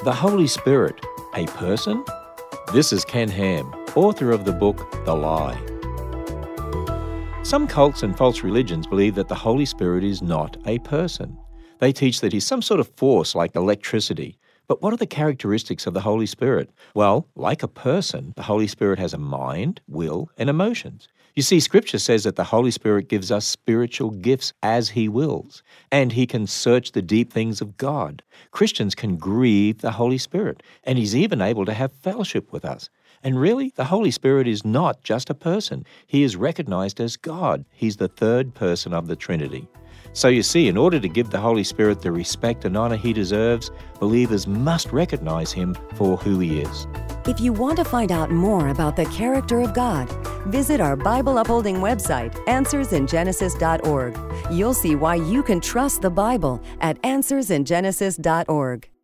The Holy Spirit, a person? This is Ken Ham, author of the book The Lie. Some cults and false religions believe that the Holy Spirit is not a person. They teach that he's some sort of force like electricity. But what are the characteristics of the Holy Spirit? Well, like a person, the Holy Spirit has a mind, will, and emotions. You see, Scripture says that the Holy Spirit gives us spiritual gifts as He wills, and He can search the deep things of God. Christians can grieve the Holy Spirit, and He's even able to have fellowship with us. And really, the Holy Spirit is not just a person. He is recognized as God. He's the third person of the Trinity. So you see, in order to give the Holy Spirit the respect and honor He deserves, believers must recognize Him for who He is. If you want to find out more about the character of God, visit our Bible-upholding website, AnswersInGenesis.org. You'll see why you can trust the Bible at AnswersInGenesis.org.